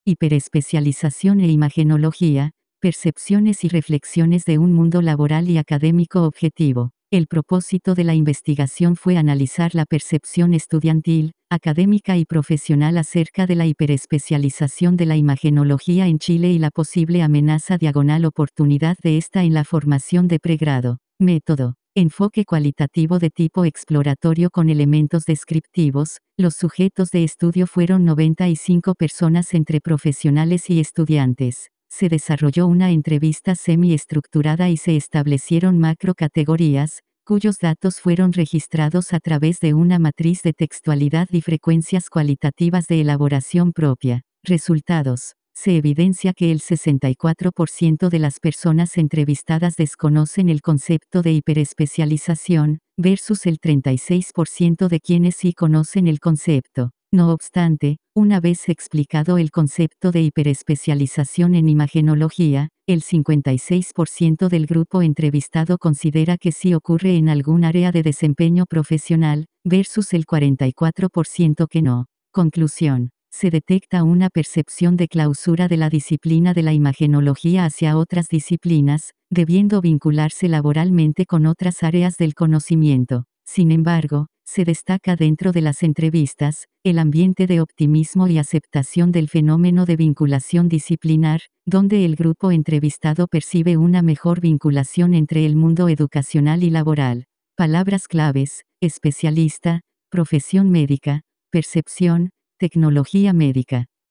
Hiperespecialización e imagenología, percepciones y reflexiones de un mundo laboral y académico objetivo. El propósito de la investigación fue analizar la percepción estudiantil, académica y profesional acerca de la hiperespecialización de la imagenología en Chile y la posible amenaza diagonal oportunidad de esta en la formación de pregrado. Método. Enfoque cualitativo de tipo exploratorio con elementos descriptivos. Los sujetos de estudio fueron 95 personas entre profesionales y estudiantes. Se desarrolló una entrevista semi-estructurada y se establecieron macrocategorías, cuyos datos fueron registrados a través de una matriz de textualidad y frecuencias cualitativas de elaboración propia. Resultados. Se evidencia que el 64% de las personas entrevistadas desconocen el concepto de hiperespecialización, versus el 36% de quienes sí conocen el concepto. No obstante, una vez explicado el concepto de hiperespecialización en imagenología, el 56% del grupo entrevistado considera que sí ocurre en algún área de desempeño profesional, versus el 44% que no. Conclusión. Se detecta una percepción de clausura de la disciplina de la imagenología hacia otras disciplinas, debiendo vincularse laboralmente con otras áreas del conocimiento. Sin embargo, se destaca dentro de las entrevistas, el ambiente de optimismo y aceptación del fenómeno de vinculación disciplinar, donde el grupo entrevistado percibe una mejor vinculación entre el mundo educacional y laboral. Palabras claves: especialista, profesión médica, percepción, tecnología médica.